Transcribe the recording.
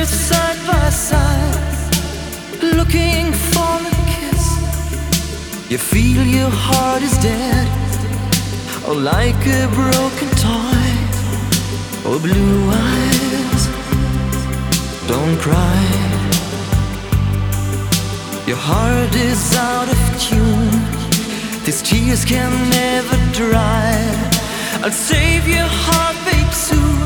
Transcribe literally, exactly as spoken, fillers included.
here side by side, looking for a kiss. You feel your heart is dead, or like a broken toy. Oh, blue eyes, don't cry. Your heart is out of tune, these tears can never dry. I'll save your heart, babe, soon.